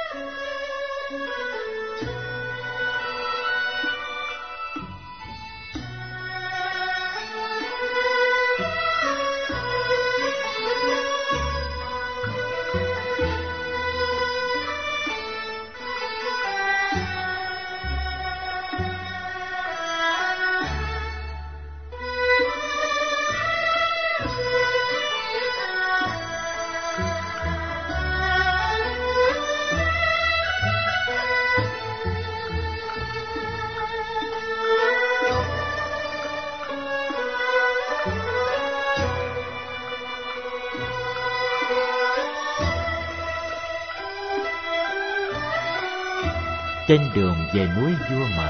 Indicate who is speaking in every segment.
Speaker 1: Trên đường về núi Vua Mệt,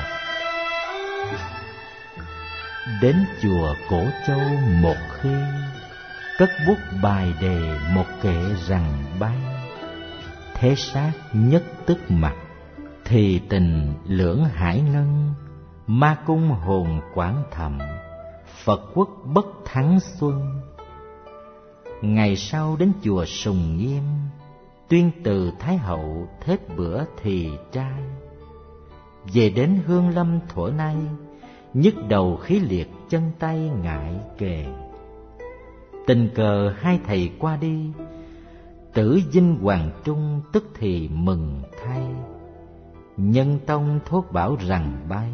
Speaker 1: đến chùa Cổ Châu một khi, cất bút bài đề một kệ rằng bay. Thế sát nhất tức mặt, thì tình lưỡng hải ngân. Ma cung hồn quảng thầm, Phật quốc bất thắng xuân. Ngày sau đến chùa Sùng Nghiêm, tuyên từ Thái Hậu thết bữa thì trai. Về đến Hương Lâm thuở nay, nhức đầu khí liệt chân tay ngại kề. Tình cờ hai thầy qua đi, Tử Dinh Hoàng Trung tức thì mừng thay. Nhân tông thốt bảo rằng bay,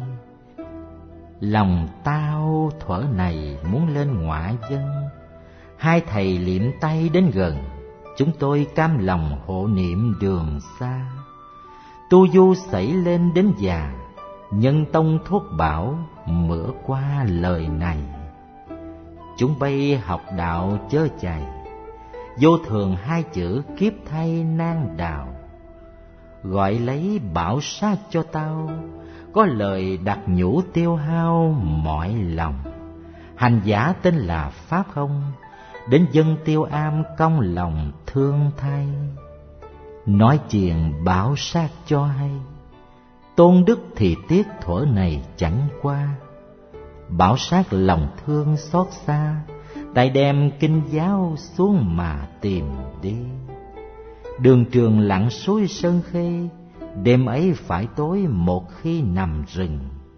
Speaker 1: lòng tao thuở này muốn lên ngoại dân. Hai thầy liệm tay đến gần, chúng tôi cam lòng hộ niệm đường xa. Tu du xảy lên đến già, nhân tông thốt bảo mửa qua lời này. Chúng bay học đạo chớ chày, vô thường hai chữ kiếp thay nan đào. Gọi lấy bảo sát cho tao, có lời đặt nhủ tiêu hao mọi lòng. Hành giả tên là Pháp không, đến dân Tiêu Am cong lòng thương thay. Nói chuyện bảo sát cho hay, tôn đức thì tiếc thuở này chẳng qua. Bảo sát lòng thương xót xa, tại đem kinh giáo xuống mà tìm đi. Đường trường lặn suối Sơn Khê, đêm ấy phải tối một khi nằm rừng.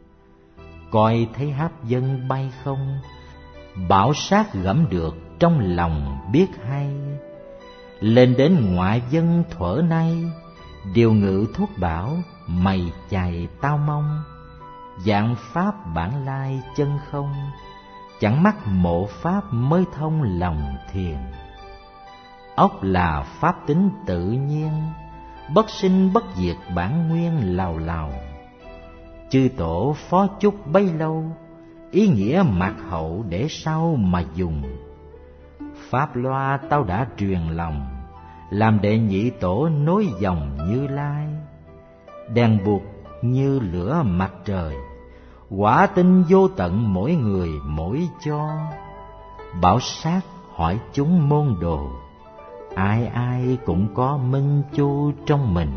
Speaker 1: Coi thấy háp dân bay không, bảo sát gẫm được trong lòng biết hay. Lên đến ngoại dân thuở nay, điều ngự thuốc bảo mày chày tao mong. Dạng pháp bản lai chân không, chẳng mắc mộ pháp mới thông lòng thiền. Ốc là pháp tính tự nhiên, bất sinh bất diệt bản nguyên lào lào. Chư tổ phó chúc bấy lâu, ý nghĩa mạc hậu để sau mà dùng. Pháp loa tao đã truyền lòng, làm đệ nhị tổ nối dòng Như Lai. Đèn buộc như lửa mặt trời, quả tinh vô tận mỗi người mỗi cho. Bảo sát hỏi chúng môn đồ, ai ai cũng có minh chu trong mình.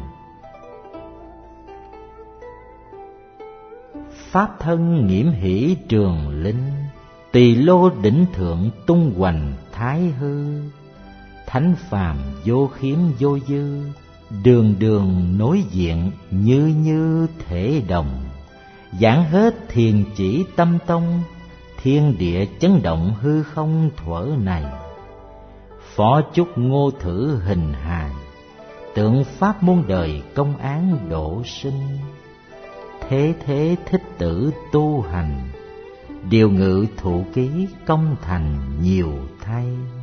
Speaker 1: Pháp thân nghiễm hỷ trường linh, tỳ lô đỉnh thượng tung hoành thái hư. Thánh phàm vô khiếm vô dư, đường đường đối diện như như thể đồng. Giảng hết thiền chỉ tâm tông, thiên địa chấn động hư không thuở này. Phó chúc ngô thử hình hài, tượng pháp muôn đời công án độ sinh. Thế thế thích tử tu hành, điều ngự thụ ký công thành nhiều thay.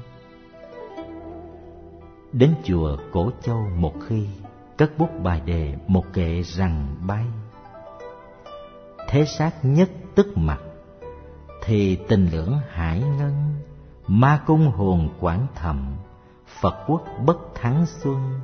Speaker 1: Đến chùa Cổ Châu một khi, cất bút bài đề một kệ rằng bay. Thế sát nhất tức mặt, thì tình lưỡng hải ngân. Ma cung hồn quảng thầm, Phật quốc bất thắng xuân.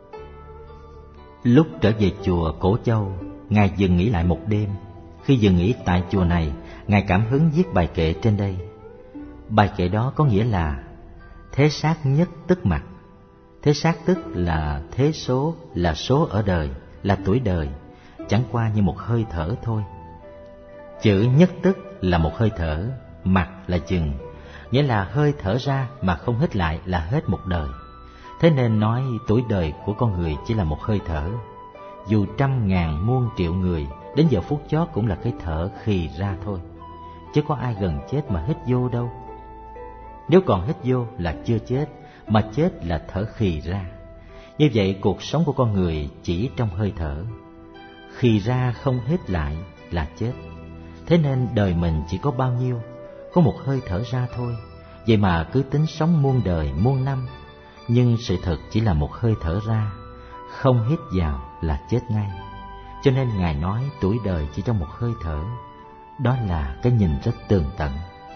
Speaker 1: Lúc trở về chùa Cổ Châu, Ngài dừng nghỉ lại một đêm. Khi dừng nghỉ tại chùa này, Ngài cảm hứng viết bài kệ trên đây. Bài kệ đó có nghĩa là thế sát nhất tức mặt. Thế sát tức là thế số, là số ở đời, là tuổi đời, chẳng qua như một hơi thở thôi. Chữ nhất tức là một hơi thở, mặt là chừng, nghĩa là hơi thở ra mà không hít lại là hết một đời. Thế nên nói tuổi đời của con người chỉ là một hơi thở. Dù trăm ngàn muôn triệu người, đến giờ phút chót cũng là cái thở khì ra thôi, chứ có ai gần chết mà hít vô đâu. Nếu còn hít vô là chưa chết, mà chết là thở khì ra. Như vậy cuộc sống của con người chỉ trong hơi thở. Khì ra không hít lại là chết. Thế nên đời mình chỉ có bao nhiêu? Có một hơi thở ra thôi. Vậy mà cứ tính sống muôn đời muôn năm, nhưng sự thật chỉ là một hơi thở ra, không hít vào là chết ngay. Cho nên Ngài nói tuổi đời chỉ trong một hơi thở. Đó là cái nhìn rất tường tận.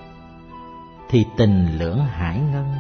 Speaker 1: Thì tình lưỡng hải ngân.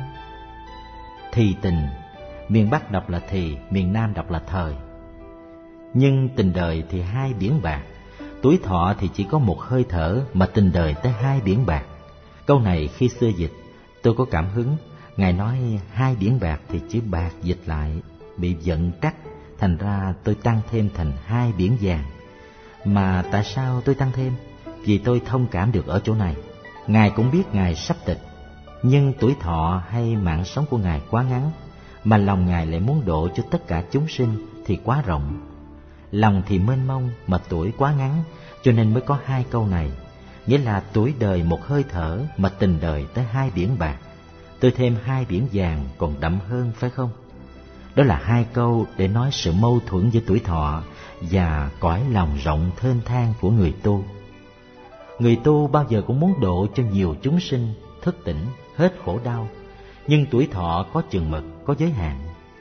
Speaker 1: Thì tình, miền Bắc đọc là thì, miền Nam đọc là thời. Nhưng tình đời thì hai biển bạc. Tuổi thọ thì chỉ có một hơi thở, mà tình đời tới hai biển bạc. Câu này khi xưa dịch, tôi có cảm hứng. Ngài nói hai biển bạc thì chữ bạc dịch lại bị giận trắc, thành ra tôi tăng thêm thành hai biển vàng. Mà tại sao tôi tăng thêm? Vì tôi thông cảm được ở chỗ này. Ngài cũng biết Ngài sắp tịch, nhưng tuổi thọ hay mạng sống của Ngài quá ngắn, mà lòng Ngài lại muốn độ cho tất cả chúng sinh thì quá rộng. Lòng thì mênh mông mà tuổi quá ngắn, cho nên mới có hai câu này. Nghĩa là tuổi đời một hơi thở, mà tình đời tới hai biển bạc. Tôi thêm hai biển vàng còn đậm hơn, phải không? Đó là hai câu để nói sự mâu thuẫn giữa tuổi thọ và cõi lòng rộng thênh thang của người tu. Người tu bao giờ cũng muốn độ cho nhiều chúng sinh thức tỉnh, hết khổ đau. Nhưng tuổi thọ có chừng mực, có giới hạn.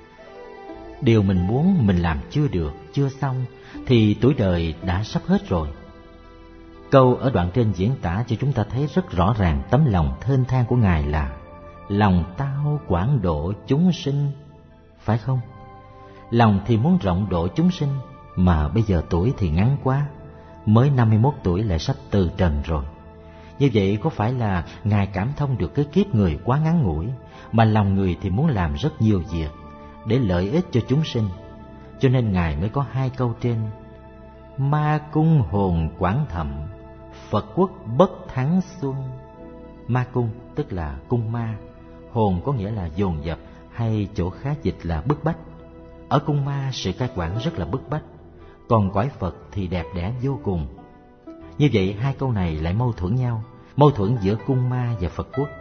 Speaker 1: Điều mình muốn mình làm chưa được, chưa xong, thì tuổi đời đã sắp hết rồi. Câu ở đoạn trên diễn tả cho chúng ta thấy rất rõ ràng tấm lòng thênh thang của Ngài là: lòng tao quảng độ chúng sinh, phải không? Lòng thì muốn rộng độ chúng sinh, mà bây giờ tuổi thì ngắn quá, mới 51 tuổi lại sắp từ trần rồi. Như vậy có phải là Ngài cảm thông được cái kiếp người quá ngắn ngủi, mà lòng người thì muốn làm rất nhiều việc để lợi ích cho chúng sinh. Cho nên Ngài mới có hai câu trên: ma cung hồn quảng thầm, Phật quốc bất thắng xuân. Ma cung tức là cung ma, hồn có nghĩa là dồn dập, hay chỗ khác dịch là bức bách. Ở cung ma sự cai quản rất là bức bách, còn cõi Phật thì đẹp đẽ vô cùng. Như vậy hai câu này lại mâu thuẫn nhau, mâu thuẫn giữa cung ma và Phật quốc.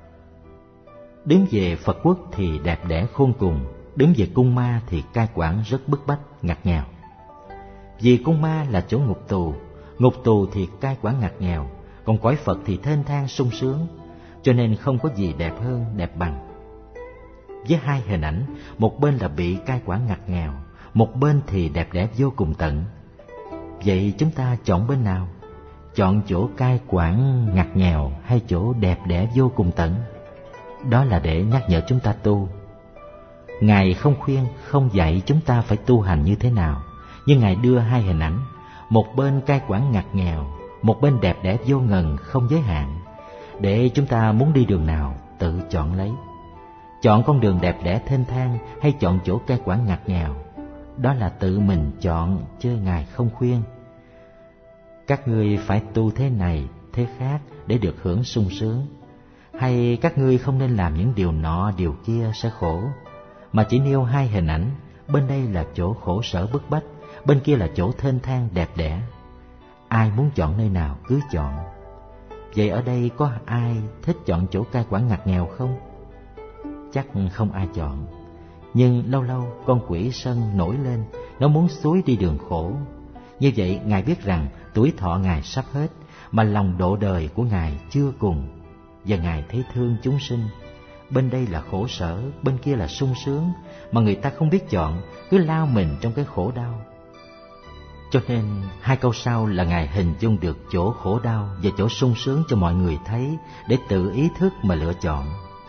Speaker 1: Đứng về Phật quốc thì đẹp đẽ khôn cùng, đứng về cung ma thì cai quản rất bức bách, ngặt nghèo. Vì cung ma là chỗ ngục tù thì cai quản ngặt nghèo, còn cõi Phật thì thênh thang sung sướng, cho nên không có gì đẹp hơn, đẹp bằng. Với hai hình ảnh, một bên là bị cai quản ngặt nghèo, một bên thì đẹp đẽ vô cùng tận. Vậy chúng ta chọn bên nào? Chọn chỗ cai quản ngặt nghèo hay chỗ đẹp đẽ vô cùng tận? Đó là để nhắc nhở chúng ta tu. Ngài không khuyên, không dạy chúng ta phải tu hành như thế nào, nhưng Ngài đưa hai hình ảnh, một bên cai quản ngặt nghèo, một bên đẹp đẽ vô ngần không giới hạn, để chúng ta muốn đi đường nào tự chọn lấy. Chọn con đường đẹp đẽ thênh thang hay chọn chỗ cai quản ngặt nghèo, đó là tự mình chọn, chứ Ngài không khuyên. Các ngươi phải tu thế này, thế khác để được hưởng sung sướng, hay các ngươi không nên làm những điều nọ, điều kia sẽ khổ, mà chỉ nêu hai hình ảnh, bên đây là chỗ khổ sở bức bách, bên kia là chỗ thênh thang đẹp đẽ. Ai muốn chọn nơi nào cứ chọn. Vậy ở đây có ai thích chọn chỗ cai quản ngặt nghèo không? Chắc không ai chọn. Nhưng lâu lâu con quỷ sân nổi lên, nó muốn xúi đi đường khổ. Như vậy Ngài biết rằng tuổi thọ Ngài sắp hết, mà lòng độ đời của Ngài chưa cùng, và Ngài thấy thương chúng sinh. Bên đây là khổ sở, bên kia là sung sướng, mà người ta không biết chọn, cứ lao mình trong cái khổ đau. Cho nên hai câu sau là Ngài hình dung được chỗ khổ đau và chỗ sung sướng cho mọi người thấy, để tự ý thức mà lựa chọn.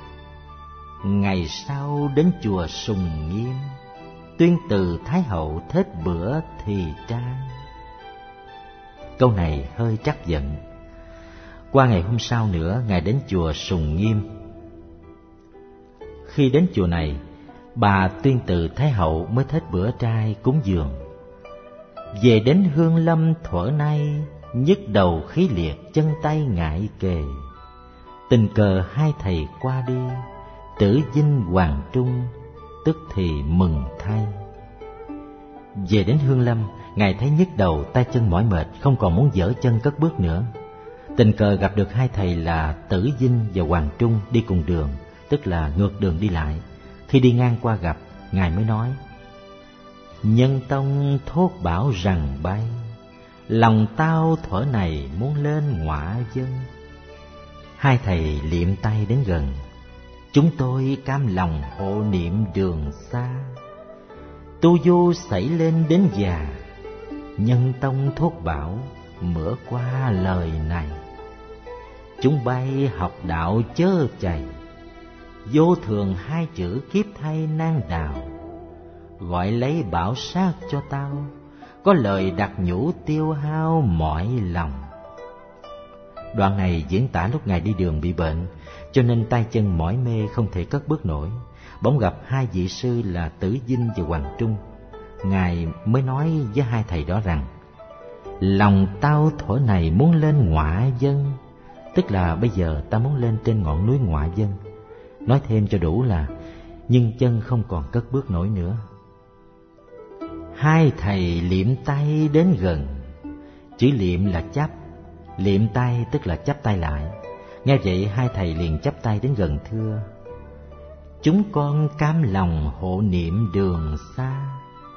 Speaker 1: Ngày sau đến chùa Sùng Nghiêm, tuyên từ Thái Hậu thết bữa thì trang. Câu này hơi trắc giận. Qua ngày hôm sau nữa, Ngài đến chùa Sùng Nghiêm. Khi đến chùa này, bà tuyên từ Thái Hậu mới thết bữa trai cúng dường. Về đến Hương Lâm thuở nay, nhức đầu khí liệt chân tay ngại kề. Tình cờ hai thầy qua đi, Tử Dinh Hoàng Trung, tức thì mừng thay. Về đến Hương Lâm, Ngài thấy nhức đầu, tay chân mỏi mệt, không còn muốn dở chân cất bước nữa. Tình cờ gặp được hai thầy là Tử Dinh và Hoàng Trung đi cùng đường, tức là ngược đường đi lại. Khi đi ngang qua gặp, Ngài mới nói: Nhân tông thốt bảo rằng bay, lòng tao thuở này muốn lên ngọa dân. Hai thầy liệm tay đến gần, chúng tôi cam lòng hộ niệm đường xa. Tu du xảy lên đến già, nhân tông thốt bảo mửa qua lời này. Chúng bay học đạo chớ chày, vô thường hai chữ kiếp thay nan đào. Gọi lấy bảo sát cho tao, có lời đặt nhủ tiêu hao mỏi lòng. Đoạn này diễn tả lúc Ngài đi đường bị bệnh, cho nên tay chân mỏi mê không thể cất bước nổi. Bỗng gặp hai vị sư là Tử Dinh và Hoàng Trung. Ngài mới nói với hai thầy đó rằng: Lòng tao thuở này muốn lên ngọa dân, tức là bây giờ ta muốn lên trên ngọn núi ngọa dân. Nói thêm cho đủ là nhưng chân không còn cất bước nổi nữa. Hai thầy liệm tay đến gần. Chữ liệm là chắp, liệm tay tức là chắp tay lại. Nghe vậy hai thầy liền chắp tay đến gần thưa: Chúng con cam lòng hộ niệm đường xa.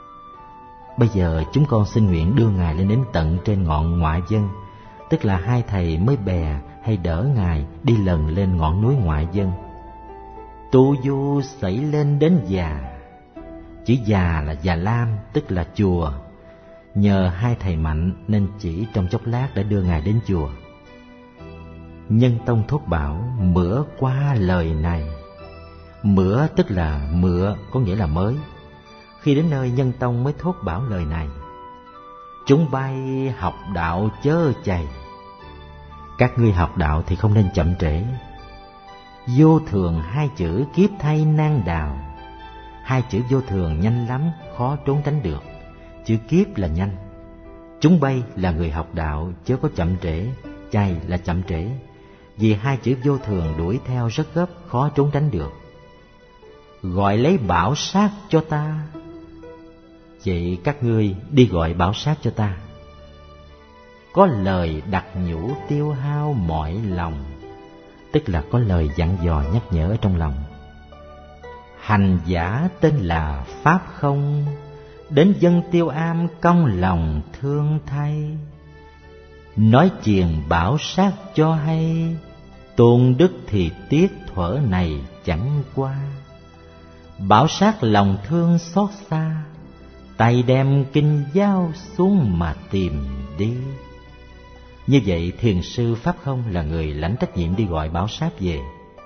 Speaker 1: Bây giờ chúng con xin nguyện đưa Ngài lên đến tận trên ngọn ngọa dân, tức là hai thầy mới bè hay đỡ Ngài đi lần lên ngọn núi ngọa dân. Tu du xảy lên đến già. Chữ già là Già Lam, tức là chùa. Nhờ hai thầy mạnh nên chỉ trong chốc lát đã đưa Ngài đến chùa. Nhân tông thốt bảo mửa qua lời này. Mửa tức là mựa, có nghĩa là mới. Khi đến nơi Nhân tông mới thốt bảo lời này: Chúng bay học đạo chớ chày. Các ngươi học đạo thì không nên chậm trễ. Vô thường hai chữ kiếp thay nan đào. Hai chữ vô thường nhanh lắm, khó trốn tránh được. Chữ kiếp là nhanh. Chúng bay là người học đạo chớ có chậm trễ, chay là chậm trễ. Vì hai chữ vô thường đuổi theo rất gấp, khó trốn tránh được. Gọi lấy bảo sát cho ta. Vậy các ngươi đi gọi bảo sát cho ta. Có lời đặt nhủ tiêu hao mọi lòng, tức là có lời dặn dò nhắc nhở ở trong lòng. Hành giả tên là Pháp Không, đến dân Tiêu Am cong lòng thương thay. Nói chiền bảo sát cho hay, tôn đức thì tiếc thuở này chẳng qua. Bảo sát lòng thương xót xa, tay đem kinh giao xuống mà tìm đi. Như vậy thiền sư Pháp Không là người lãnh trách nhiệm đi gọi bảo sát về.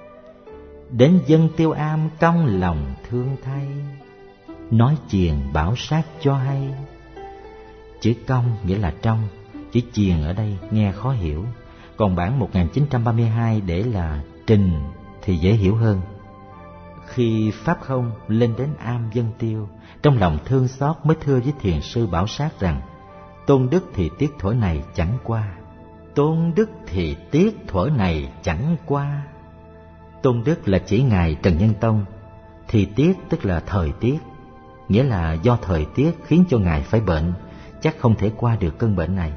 Speaker 1: Đến dân Tiêu Am cong lòng thương thay, nói chiền bảo sát cho hay. Chữ cong nghĩa là trong, chữ chiền ở đây nghe khó hiểu. Còn bản 1932 để là trình thì dễ hiểu hơn. Khi Pháp Không lên đến Am Dân Tiêu, trong lòng thương xót mới thưa với thiền sư bảo sát rằng: Tôn đức thì tiếc thuở này chẳng qua. Tôn đức thì tiếc thuở này chẳng qua. Tôn đức là chỉ Ngài Trần Nhân Tông, thì tiếc tức là thời tiết, nghĩa là do thời tiết khiến cho Ngài phải bệnh, chắc không thể qua được cơn bệnh này.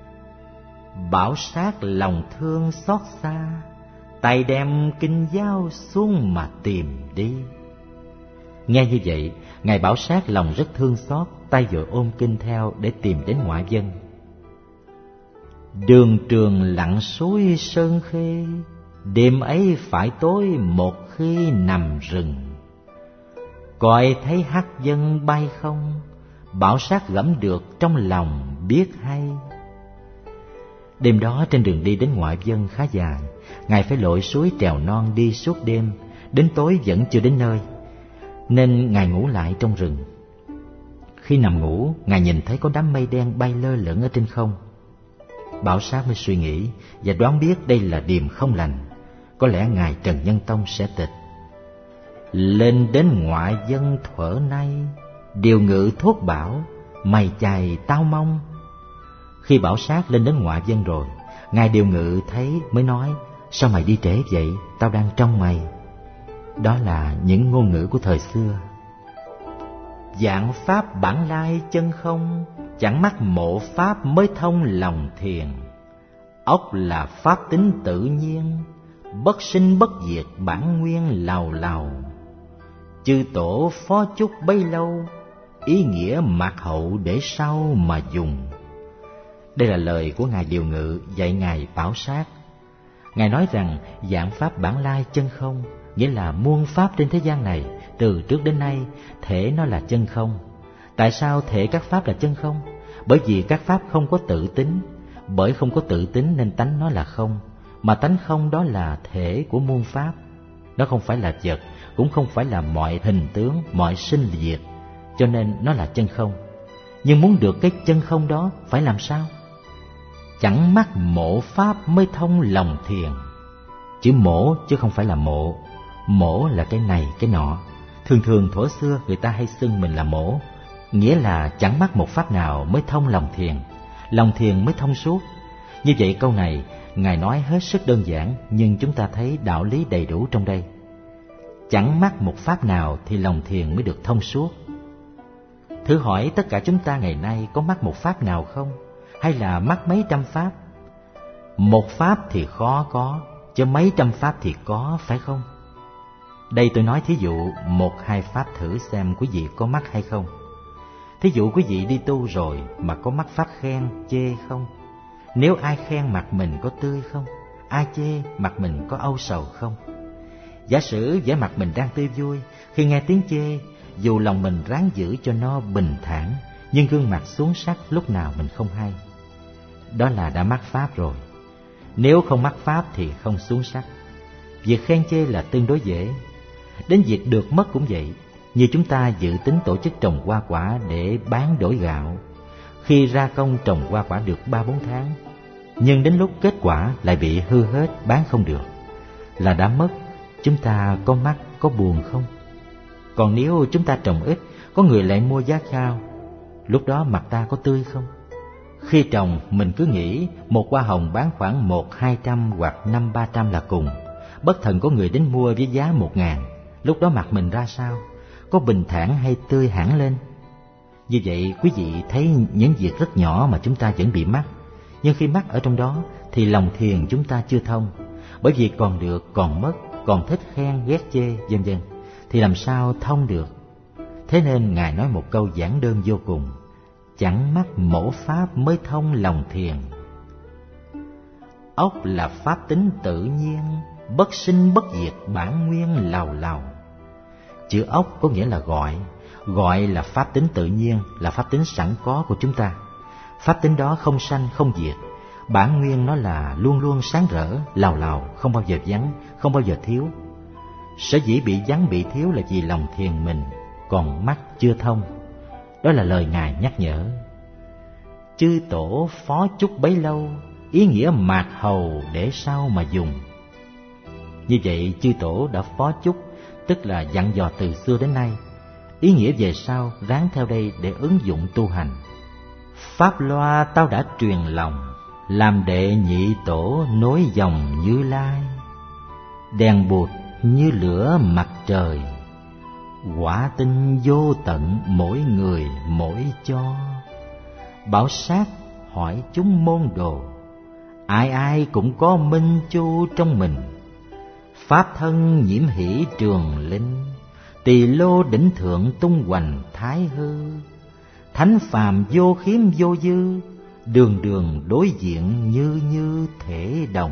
Speaker 1: Bảo sát lòng thương xót xa, tay đem kinh giao xuống mà tìm đi. Nghe như vậy, Ngài bảo sát lòng rất thương xót, tay vội ôm kinh theo để tìm đến ngoại dân. Đường trường lặn suối Sơn Khê, đêm ấy phải tối một khi nằm rừng. Coi thấy hắc dân bay không, bảo sát gẫm được trong lòng biết hay. Đêm đó trên đường đi đến ngoại dân khá dài, Ngài phải lội suối trèo non đi suốt đêm, đến tối vẫn chưa đến nơi, nên Ngài ngủ lại trong rừng. Khi nằm ngủ, Ngài nhìn thấy có đám mây đen bay lơ lửng ở trên không. Bảo sát mới suy nghĩ và đoán biết đây là điềm không lành, có lẽ Ngài Trần Nhân Tông sẽ tịch. Lên đến ngoại dân thuở nay, điều ngự thốt bảo, mày chài tao mong. Khi bảo sát lên đến ngoại dân rồi, Ngài điều ngự thấy mới nói: Sao mày đi trễ vậy, tao đang trông mày. Đó là những ngôn ngữ của thời xưa. Vạn pháp bản lai chân không, chẳng mắc mộ pháp mới thông lòng thiền. Ốc là pháp tính tự nhiên, bất sinh bất diệt bản nguyên lào lào. Chư tổ phó chúc bấy lâu, ý nghĩa mạc hậu để sau mà dùng. Đây là lời của Ngài Điều Ngự dạy Ngài Bảo Sát. Ngài nói rằng vạn pháp bản lai chân không, nghĩa là muôn pháp trên thế gian này từ trước đến nay thể nó là chân không. Tại sao thể các pháp là chân không? Bởi vì các pháp không có tự tính. Bởi không có tự tính nên tánh nó là không. Mà tánh không đó là thể của muôn pháp. Nó không phải là vật, cũng không phải là mọi hình tướng, mọi sinh diệt, cho nên nó là chân không. Nhưng muốn được cái chân không đó phải làm sao? Chẳng mắc mộ pháp mới thông lòng thiền. Chữ mổ chứ không phải là mộ. Mổ là cái này cái nọ. Thường thường thuở xưa người ta hay xưng mình là mổ, nghĩa là chẳng mắc một pháp nào mới thông lòng thiền, lòng thiền mới thông suốt. Như vậy câu này Ngài nói hết sức đơn giản, nhưng chúng ta thấy đạo lý đầy đủ trong đây. Chẳng mắc một pháp nào thì lòng thiền mới được thông suốt. Thử hỏi tất cả chúng ta ngày nay có mắc một pháp nào không? Hay là mắc mấy trăm pháp? Một pháp thì khó có, chứ mấy trăm pháp thì có, phải không? Đây tôi nói thí dụ một hai pháp thử xem quý vị có mắc hay không. Thí dụ quý vị đi tu rồi mà có mắc pháp khen, chê không? Nếu ai khen mặt mình có tươi không? Ai chê mặt mình có âu sầu không? Giả sử vẻ mặt mình đang tươi vui, khi nghe tiếng chê, dù lòng mình ráng giữ cho nó bình thản, nhưng gương mặt xuống sắc lúc nào mình không hay. Đó là đã mắc pháp rồi. Nếu không mắc pháp thì không xuống sắc. Việc khen chê là tương đối dễ. Đến việc được mất cũng vậy. Như chúng ta dự tính tổ chức trồng hoa quả để bán đổi gạo. Khi ra công trồng hoa quả được 3-4 tháng, nhưng đến lúc kết quả lại bị hư hết, bán không được, là đã mất. Chúng ta có mắc, có buồn không? Còn nếu chúng ta trồng ít, có người lại mua giá cao, lúc đó mặt ta có tươi không? Khi trồng mình cứ nghĩ một hoa hồng bán khoảng 100-200 hoặc 500-300 là cùng. Bất thần có người đến mua với giá 1.000, lúc đó mặt mình ra sao? Có bình thản hay tươi hẳn lên? Như vậy quý vị thấy những việc rất nhỏ mà chúng ta vẫn bị mắc. Nhưng khi mắc ở trong đó thì lòng thiền chúng ta chưa thông. Bởi vì còn được, còn mất, còn thích khen, ghét chê, vân vân, thì làm sao thông được? Thế nên Ngài nói một câu giản đơn vô cùng: chẳng mắc mổ pháp mới thông lòng thiền. Ốc là pháp tính tự nhiên, bất sinh bất diệt bản nguyên lào lào. Chữ ốc có nghĩa là gọi. Gọi là pháp tính tự nhiên, là pháp tính sẵn có của chúng ta. Pháp tính đó không sanh không diệt. Bản nguyên nó là luôn luôn sáng rỡ, lào lào, không bao giờ vắng, không bao giờ thiếu. Sở dĩ bị vắng bị thiếu là vì lòng thiền mình còn mắt chưa thông. Đó là lời Ngài nhắc nhở. Chư tổ phó chúc bấy lâu, ý nghĩa mạc hầu để sau mà dùng. Như vậy chư tổ đã phó chúc, tức là dặn dò từ xưa đến nay. Ý nghĩa về sau ráng theo đây để ứng dụng tu hành. Pháp loa tao đã truyền lòng, làm đệ nhị tổ nối dòng Như Lai. Đèn bụt như lửa mặt trời, quả tinh vô tận mỗi người mỗi cho. Bảo Sát hỏi chúng môn đồ, ai ai cũng có minh chu trong mình. Pháp thân nhiễm hỷ trường linh, tỳ lô đỉnh thượng tung hoành thái hư. Thánh phàm vô khiếm vô dư, đường đường đối diện như như thể đồng.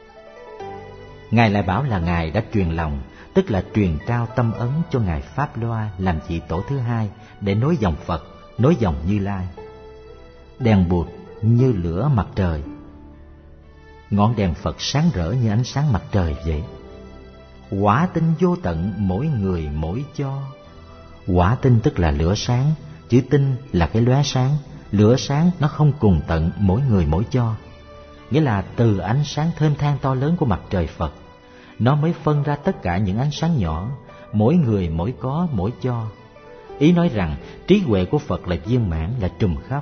Speaker 1: Ngài lại bảo là Ngài đã truyền lòng, tức là truyền trao tâm ấn cho Ngài Pháp Loa làm vị tổ thứ hai để nối dòng Phật, nối dòng Như Lai. Đèn bụt như lửa mặt trời. Ngọn đèn Phật sáng rỡ như ánh sáng mặt trời vậy. Quả tinh vô tận mỗi người mỗi cho. Quả tinh tức là lửa sáng, chữ tinh là cái lóe sáng. Lửa sáng nó không cùng tận mỗi người mỗi cho. Nghĩa là từ ánh sáng thênh thang to lớn của mặt trời Phật, nó mới phân ra tất cả những ánh sáng nhỏ, mỗi người mỗi có mỗi cho. Ý nói rằng trí huệ của Phật là viên mãn, là trùm khắp.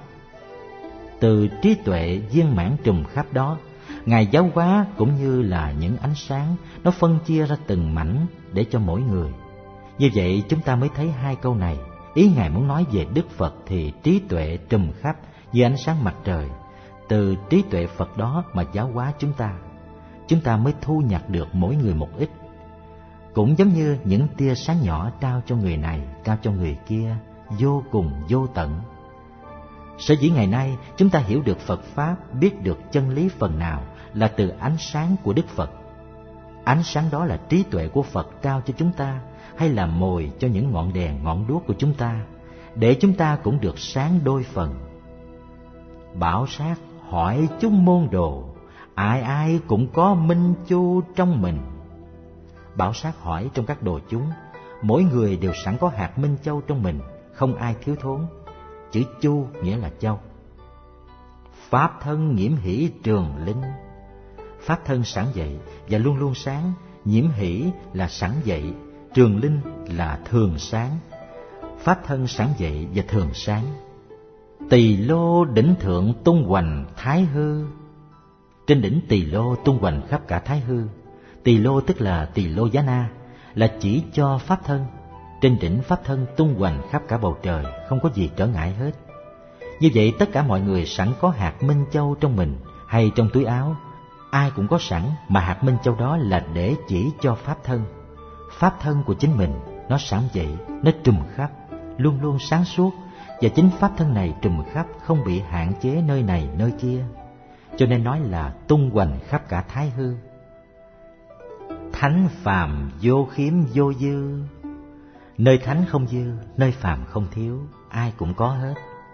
Speaker 1: Từ trí tuệ viên mãn trùm khắp đó, Ngài giáo hóa cũng như là những ánh sáng, nó phân chia ra từng mảnh để cho mỗi người. Như vậy chúng ta mới thấy hai câu này, Ý Ngài muốn nói về Đức Phật thì trí tuệ trùm khắp như ánh sáng mặt trời. Từ trí tuệ Phật đó mà giáo hóa chúng ta mới thu nhặt được mỗi người một ít. Cũng giống như những tia sáng nhỏ trao cho người này, trao cho người kia, vô cùng vô tận. Sở dĩ ngày nay chúng ta hiểu được Phật Pháp, biết được chân lý phần nào là từ ánh sáng của Đức Phật. Ánh sáng đó là trí tuệ của Phật trao cho chúng ta, hay là mồi cho những ngọn đèn, ngọn đuốc của chúng ta, để chúng ta cũng được sáng đôi phần. Bảo sát hỏi chúng môn đồ, ai ai cũng có minh chu trong mình. Bảo sát hỏi trong các đồ chúng, mỗi người đều sẵn có hạt minh châu trong mình, không ai thiếu thốn. Chữ chu nghĩa là châu. Pháp thân nhiễm hỷ trường linh. Pháp thân sẵn dậy và luôn luôn sáng, nhiễm hỷ là sẵn dậy, trường linh là thường sáng. Pháp thân sẵn dậy và thường sáng. Tỳ lô đỉnh thượng tung hoành thái hư. Trên đỉnh Tỳ lô tung hoành khắp cả thái hư. Tỳ lô tức là Tỳ lô giá na, là chỉ cho pháp thân. Trên đỉnh pháp thân tung hoành khắp cả bầu trời, không có gì trở ngại hết. Như vậy tất cả mọi người sẵn có hạt minh châu trong mình hay trong túi áo. Ai cũng có sẵn, mà hạt minh châu đó là để chỉ cho pháp thân. Pháp thân của chính mình, nó sẵn dậy, nó trùm khắp, luôn luôn sáng suốt. Và chính pháp thân này trùm khắp, không bị hạn chế nơi này nơi kia. Cho nên nói là tung hoành khắp cả thái hư. Thánh phàm vô khiếm vô dư. Nơi thánh không dư, nơi phàm không thiếu, ai cũng có hết.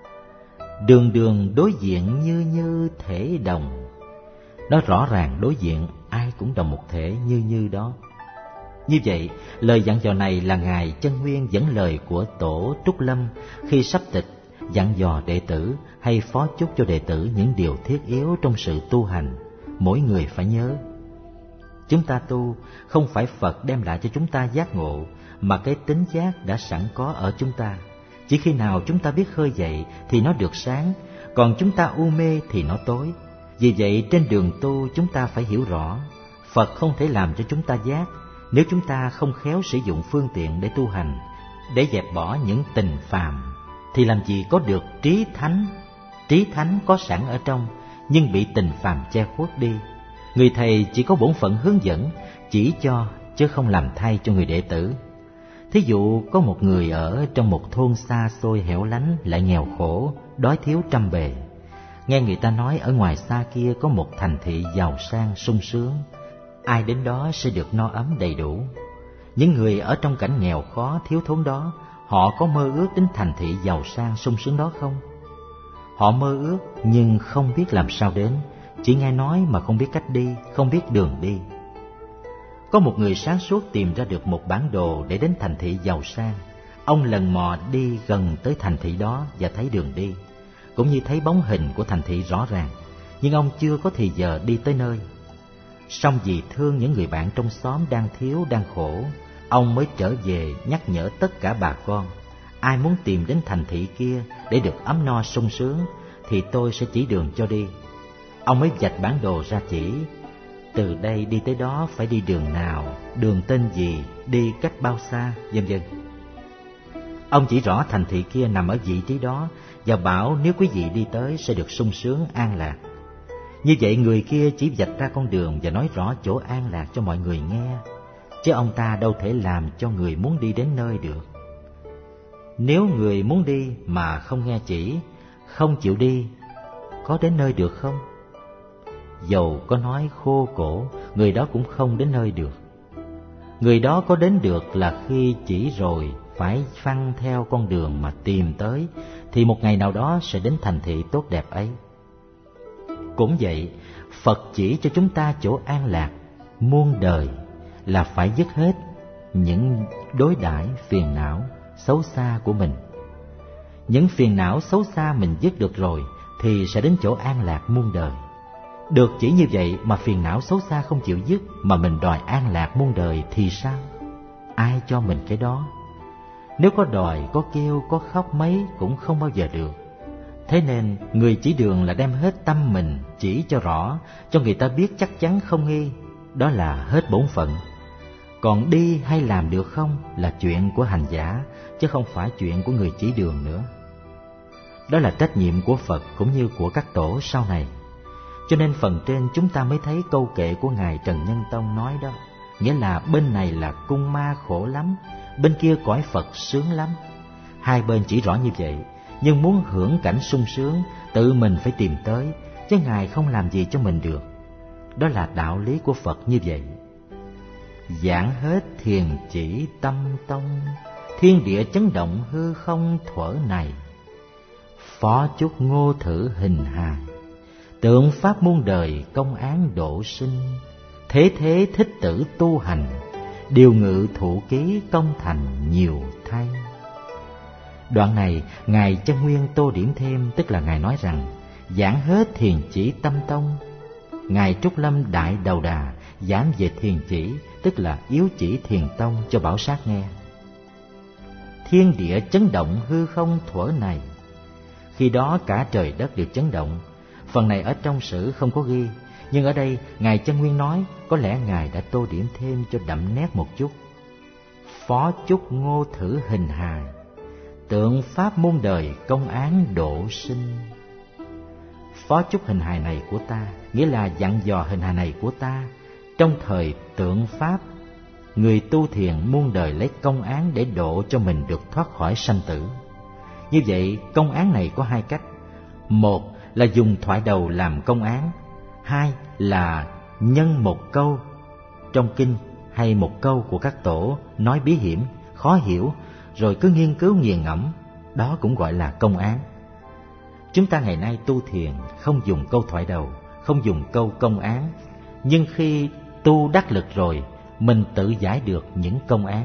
Speaker 1: Đường đường đối diện như như thể đồng. Nó rõ ràng đối diện, ai cũng đồng một thể như như đó. Như vậy, lời dặn dò này là Ngài Chân Nguyên dẫn lời của Tổ Trúc Lâm khi sắp tịch, dặn dò đệ tử hay phó chúc cho đệ tử những điều thiết yếu trong sự tu hành. Mỗi người phải nhớ, chúng ta tu không phải Phật đem lại cho chúng ta giác ngộ, mà cái tính giác đã sẵn có ở chúng ta. Chỉ khi nào chúng ta biết khơi dậy thì nó được sáng, còn chúng ta u mê thì nó tối. Vì vậy trên đường tu chúng ta phải hiểu rõ, Phật không thể làm cho chúng ta giác nếu chúng ta không khéo sử dụng phương tiện để tu hành, để dẹp bỏ những tình phàm, thì làm gì có được trí thánh. Trí thánh có sẵn ở trong, nhưng bị tình phàm che khuất đi. Người thầy chỉ có bổn phận hướng dẫn, chỉ cho, chứ không làm thay cho người đệ tử. Thí dụ có một người ở trong một thôn xa xôi hẻo lánh, lại nghèo khổ, đói thiếu trăm bề. Nghe người ta nói ở ngoài xa kia có một thành thị giàu sang sung sướng, ai đến đó sẽ được no ấm đầy đủ. Những người ở trong cảnh nghèo khó thiếu thốn đó, họ có mơ ước đến thành thị giàu sang sung sướng đó không? Họ mơ ước nhưng không biết làm sao đến, chỉ nghe nói mà không biết cách đi, không biết đường đi. Có một người sáng suốt tìm ra được một bản đồ để đến thành thị giàu sang. Ông lần mò đi gần tới thành thị đó và thấy đường đi, cũng như thấy bóng hình của thành thị rõ ràng, nhưng ông chưa có thì giờ đi tới nơi. Song vì thương những người bạn trong xóm đang thiếu, đang khổ, ông mới trở về nhắc nhở tất cả bà con, ai muốn tìm đến thành thị kia để được ấm no sung sướng thì tôi sẽ chỉ đường cho đi. Ông mới vạch bản đồ ra chỉ, từ đây đi tới đó phải đi đường nào, đường tên gì, đi cách bao xa, vân vân. Ông chỉ rõ thành thị kia nằm ở vị trí đó và bảo nếu quý vị đi tới sẽ được sung sướng an lạc. Như vậy người kia chỉ vạch ra con đường và nói rõ chỗ an lạc cho mọi người nghe, chứ ông ta đâu thể làm cho người muốn đi đến nơi được. Nếu người muốn đi mà không nghe chỉ, không chịu đi, có đến nơi được không? Dầu có nói khô cổ, người đó cũng không đến nơi được. Người đó có đến được là khi chỉ rồi phải phăng theo con đường mà tìm tới, thì một ngày nào đó sẽ đến thành thị tốt đẹp ấy. Cũng vậy, Phật chỉ cho chúng ta chỗ an lạc muôn đời là phải dứt hết những đối đãi phiền não xấu xa của mình. Những phiền não xấu xa mình dứt được rồi thì sẽ đến chỗ an lạc muôn đời. Được chỉ như vậy mà phiền não xấu xa không chịu dứt mà mình đòi an lạc muôn đời thì sao? Ai cho mình cái đó? Nếu có đòi, có kêu, có khóc mấy cũng không bao giờ được. Thế nên người chỉ đường là đem hết tâm mình chỉ cho rõ, cho người ta biết chắc chắn không nghi, đó là hết bổn phận. Còn đi hay làm được không là chuyện của hành giả, chứ không phải chuyện của người chỉ đường nữa. Đó là trách nhiệm của Phật cũng như của các tổ sau này. Cho nên phần trên chúng ta mới thấy câu kệ của Ngài Trần Nhân Tông nói đó, nghĩa là bên này là cung ma khổ lắm, bên kia cõi Phật sướng lắm. Hai bên chỉ rõ như vậy, nhưng muốn hưởng cảnh sung sướng, tự mình phải tìm tới, chứ Ngài không làm gì cho mình được. Đó là đạo lý của Phật như vậy. Giảng hết thiền chỉ tâm tông, thiên địa chấn động hư không thuở này. Phó chúc ngô thử hình hài, tượng pháp muôn đời công án độ sinh. Thế thế thích tử tu hành, điều ngự thụ ký công thành nhiều thay. Đoạn này Ngài Chân Nguyên tô điểm thêm, tức là Ngài nói rằng giảng hết thiền chỉ tâm tông. Ngài Trúc Lâm Đại Đầu Đà giảng về thiền chỉ, tức là yếu chỉ thiền tông cho Bảo Sát nghe. Thiên địa chấn động hư không thuở này, khi đó cả trời đất đều chấn động. Phần này ở trong sử không có ghi, nhưng ở đây Ngài Chân Nguyên nói, có lẽ Ngài đã tô điểm thêm cho đậm nét một chút. Phó chúc ngô thử hình hài, tượng pháp muôn đời công án độ sinh. Phó chúc hình hài này của ta, nghĩa là dặn dò hình hài này của ta. Trong thời tượng pháp, người tu thiền muôn đời lấy công án để độ cho mình được thoát khỏi sanh tử. Như vậy, công án này có hai cách. Một là dùng thoại đầu làm công án. Hai là nhân một câu trong kinh hay một câu của các tổ nói bí hiểm, khó hiểu, rồi cứ nghiên cứu nghiền ngẫm, đó cũng gọi là công án. Chúng ta ngày nay tu thiền không dùng câu thoại đầu, không dùng câu công án, nhưng khi tu đắc lực rồi, mình tự giải được những công án.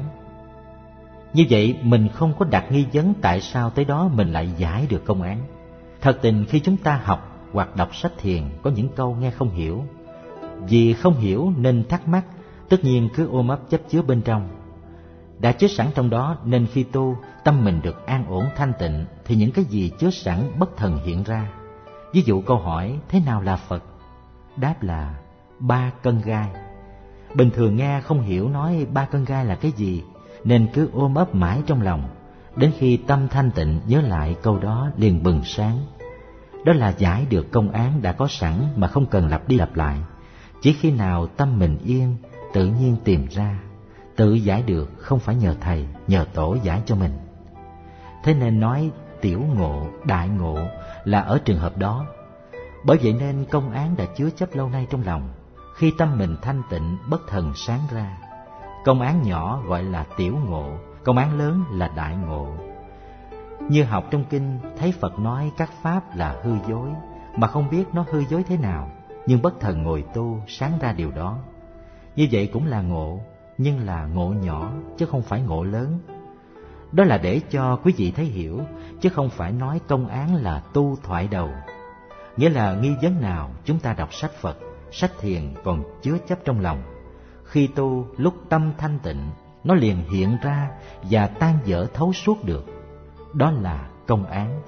Speaker 1: Như vậy mình không có đặt nghi vấn tại sao tới đó mình lại giải được công án. Thật tình khi chúng ta học hoặc đọc sách thiền có những câu nghe không hiểu, vì không hiểu nên thắc mắc, tất nhiên cứ ôm ấp chấp chứa bên trong. Đã chứa sẵn trong đó nên khi tu, tâm mình được an ổn thanh tịnh, thì những cái gì chứa sẵn bất thần hiện ra. Ví dụ câu hỏi thế nào là Phật? Đáp là 3 cân gai. Bình thường nghe không hiểu nói 3 cân gai là cái gì, nên cứ ôm ấp mãi trong lòng. Đến khi tâm thanh tịnh nhớ lại câu đó liền bừng sáng. Đó là giải được công án đã có sẵn mà không cần lặp đi lặp lại. Chỉ khi nào tâm mình yên, tự nhiên tìm ra, tự giải được, không phải nhờ thầy, nhờ tổ giải cho mình. Thế nên nói tiểu ngộ, đại ngộ là ở trường hợp đó. Bởi vậy nên công án đã chứa chấp lâu nay trong lòng, khi tâm mình thanh tịnh bất thần sáng ra. Công án nhỏ gọi là tiểu ngộ, công án lớn là đại ngộ. Như học trong kinh thấy Phật nói các pháp là hư dối, mà không biết nó hư dối thế nào, nhưng bất thần ngồi tu sáng ra điều đó. Như vậy cũng là ngộ, nhưng là ngộ nhỏ chứ không phải ngộ lớn. Đó là để cho quý vị thấy hiểu, chứ không phải nói công án là tu thoại đầu. Nghĩa là nghi vấn nào chúng ta đọc sách Phật, sách thiền còn chứa chấp trong lòng, khi tu lúc tâm thanh tịnh, nó liền hiện ra và tan dở thấu suốt được. Đó là công án.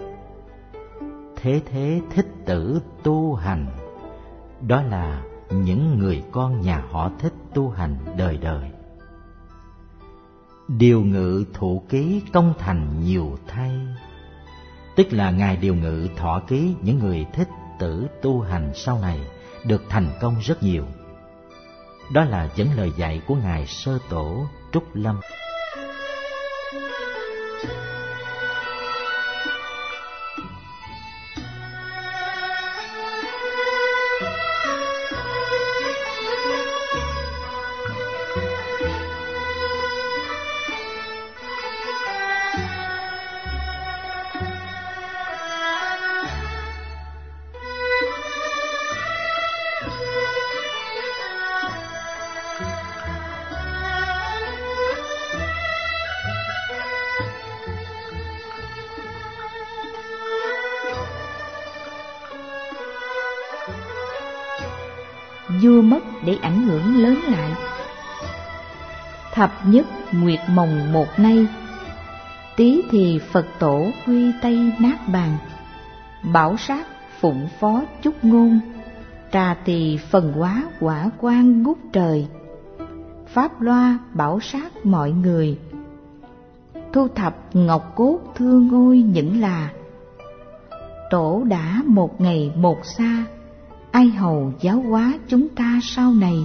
Speaker 1: Thế thế thích tử tu hành, đó là những người con nhà họ Thích tu hành đời đời. Điều ngự thụ ký công thành nhiều thay, tức là Ngài điều ngự thọ ký những người thích tử tu hành sau này được thành công rất nhiều. Đó là dẫn lời dạy của Ngài Sơ Tổ Trúc Lâm.
Speaker 2: Vua mất để ảnh hưởng lớn lại. Thập nhất nguyệt mồng một nay, tí thì Phật tổ huy tay nát bàn. Bảo sát phụng phó chúc ngôn, trà tỳ phần hóa quả quan ngút trời. pháp loa bảo sát mọi người, thu thập ngọc cốt thưa ngôi những là. Tổ đã một ngày một xa, ai hầu giáo hóa chúng ta sau này.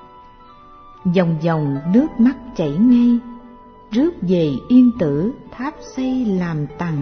Speaker 2: Dòng dòng nước mắt chảy ngay, rước về yên tử tháp xây làm tầng.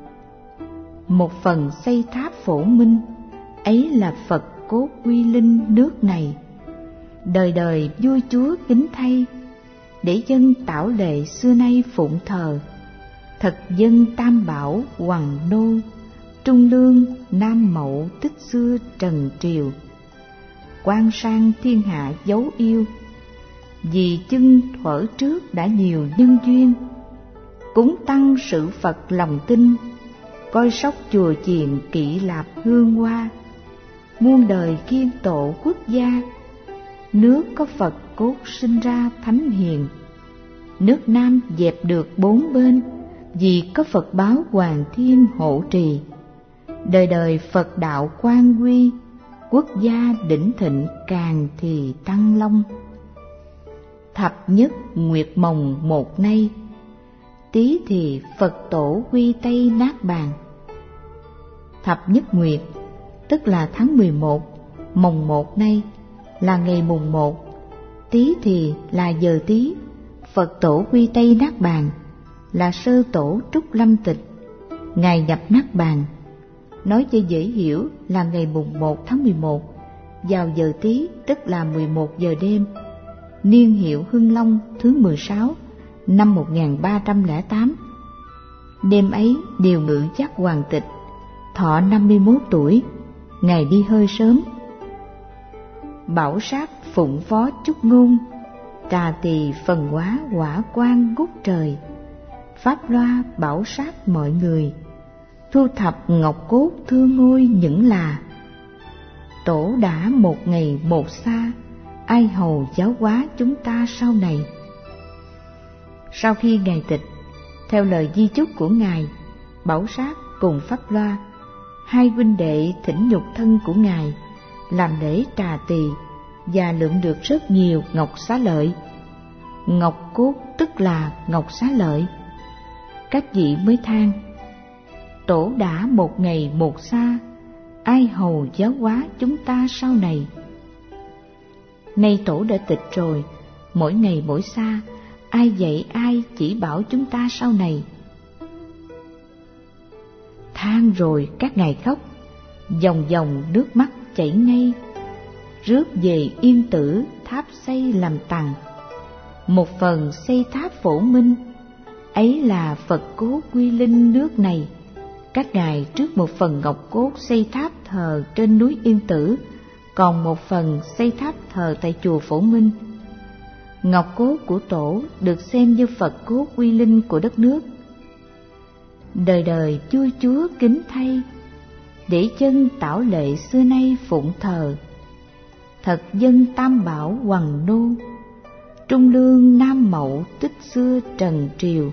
Speaker 2: Một phần xây tháp Phổ Minh, ấy là Phật cốt quy linh nước này. Đời đời vua chúa kính thay, để dân tảo lệ xưa nay phụng thờ. Thật dân tam bảo hoằng nô, trung lương nam mậu tích xưa trần triều. Quan sang thiên hạ dấu yêu, vì chưng thuở trước đã nhiều nhân duyên. Cúng tăng sự Phật lòng tin, coi sóc chùa chiền kỵ lạp hương hoa. Muôn đời kiên tổ quốc gia, nước có Phật cốt sinh ra thánh hiền. Nước Nam dẹp được bốn bên, vì có Phật báo Hoàng Thiên hộ trì. Đời đời Phật đạo quang quy, quốc gia đỉnh thịnh càng thì tăng long. Thập nhất nguyệt mồng một nay, Tý thì Phật tổ quy Tây nát bàn. Thập nhất nguyệt tức là tháng 11, mồng 1 nay là ngày mùng 1, Tý thì là giờ Tý. Phật tổ quy Tây nát bàn là sơ tổ Trúc Lâm Tịch, ngày nhập nát bàn. Nói cho dễ hiểu là ngày mùng 1 tháng 11 vào giờ Tý, tức là 11 giờ đêm, niên hiệu Hưng Long thứ 16 năm 1308. Đêm ấy điều ngự giác hoàng tịch, thọ 51 tuổi, ngày đi hơi sớm. Bảo sát phụng phó chúc ngôn, Tà tỳ phần hóa hỏa quang ngút trời. Pháp loa bảo sát mọi người, thu thập ngọc cốt thưa ngôi những là. Tổ đã một ngày một xa, ai hầu giáo hóa chúng ta sau này. Sau khi Ngài tịch, theo lời di chúc của Ngài, Bảo Sát cùng Pháp Loa, hai huynh đệ thỉnh nhục thân của Ngài, làm lễ trà tỳ và lượm được rất nhiều ngọc xá lợi. Ngọc cốt tức là ngọc xá lợi. Các vị mới than: Tổ đã một ngày một xa, ai hầu giáo hóa chúng ta sau này. Nay Tổ đã tịch rồi, mỗi ngày mỗi xa, ai dạy ai chỉ bảo chúng ta sau này. Than rồi các ngài khóc, dòng dòng nước mắt chảy ngay, rước về yên tử tháp xây làm tầng. Một phần xây tháp Phổ Minh, ấy là Phật cốt quy linh nước này. Các ngài trước một phần ngọc cốt xây tháp thờ trên núi Yên Tử, còn một phần xây tháp thờ tại chùa Phổ Minh. Ngọc cốt của Tổ được xem như Phật cốt quy linh của đất nước. Đời đời vua chúa kính thay, để chân tảo lệ xưa nay phụng thờ. Thật dân tam bảo hoằng nô, trung lương nam mậu tích xưa trần triều.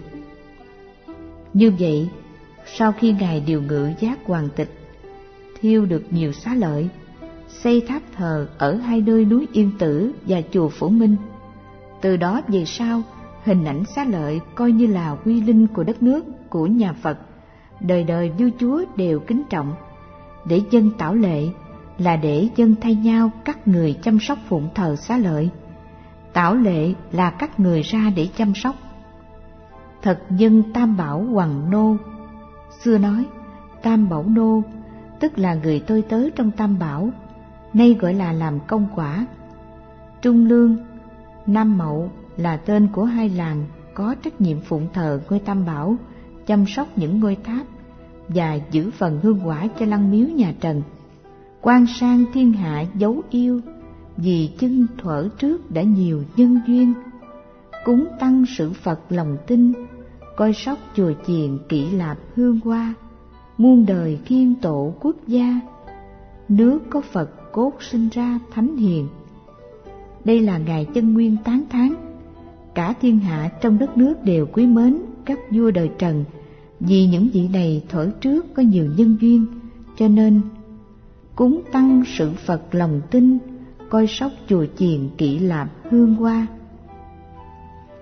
Speaker 2: Như vậy, sau khi Ngài điều ngự giác hoàng tịch, thiêu được nhiều xá lợi, xây tháp thờ ở hai nơi núi Yên Tử và chùa Phổ Minh. Từ đó về sau, hình ảnh xá lợi coi như là quy linh của đất nước, của nhà Phật. Đời đời vua chúa đều kính trọng. Để dân tảo lệ là để dân thay nhau các người chăm sóc phụng thờ xá lợi. Tảo lệ là các người ra để chăm sóc. Thật dân tam bảo hoằng nô. Xưa nói tam bảo nô tức là người tôi tớ trong tam bảo, nay gọi là làm công quả. Trung lương, nam mậu là tên của hai làng có trách nhiệm phụng thờ ngôi tam bảo, chăm sóc những ngôi tháp và giữ phần hương quả cho lăng miếu nhà Trần. Quan sang thiên hạ dấu yêu, vì chưng thuở trước đã nhiều nhân duyên. Cúng tăng sự Phật lòng tin, coi sóc chùa chiền kỵ lạp hương hoa. Muôn đời kiên tổ quốc gia, nước có Phật cốt sinh ra thánh hiền. Đây là Ngài Chân Nguyên tán thán. Cả thiên hạ trong đất nước đều quý mến các vua đời Trần, vì những vị này thuở trước có nhiều nhân duyên, cho nên cúng tăng sự Phật lòng tin, coi sóc chùa chiền kỵ lạp hương hoa.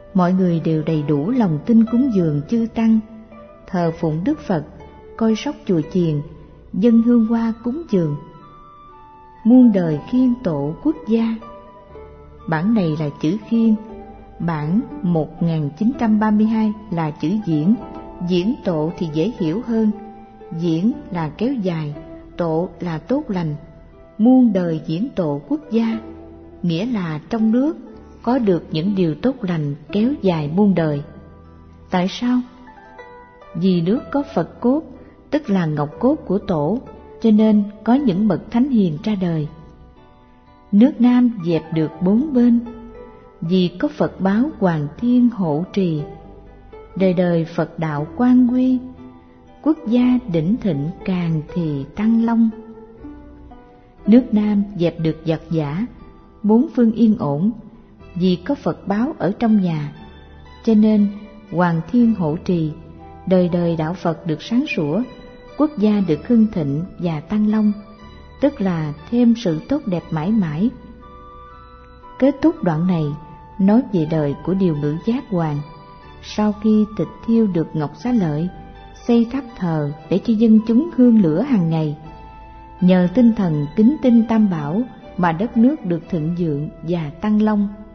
Speaker 2: mọi người đều đầy đủ lòng tin cúng dường chư tăng, thờ phụng Đức Phật, coi sóc chùa chiền, dâng hương hoa cúng dường. Muôn đời khiên tổ quốc gia. Bản này là chữ khiên, bản 1932 là chữ diễn. Diễn tổ thì dễ hiểu hơn. Diễn là kéo dài, tổ là tốt lành. Muôn đời diễn tổ quốc gia, nghĩa là trong nước có được những điều tốt lành kéo dài muôn đời. Tại sao? Vì nước có Phật cốt, tức là ngọc cốt của tổ, cho nên có những bậc thánh hiền ra đời. Nước Nam dẹp được bốn bên, vì có Phật báo Hoàng Thiên hộ trì. Đời đời Phật đạo quan quy, quốc gia đỉnh thịnh càng thì tăng long. Nước Nam dẹp được giặc giả, bốn phương yên ổn, vì có Phật báo ở trong nhà, cho nên Hoàng Thiên hộ trì, đời đời đạo Phật được sáng sủa, quốc gia được hưng thịnh và tăng long, tức là thêm sự tốt đẹp mãi mãi. Kết thúc đoạn này nói về đời của Điều Ngữ Giác Hoàng. Sau khi tịch thiêu được Ngọc Xá Lợi, xây tháp thờ để cho dân chúng hương lửa hàng ngày. Nhờ tinh thần kính tinh Tam Bảo mà đất nước được thịnh vượng và tăng long.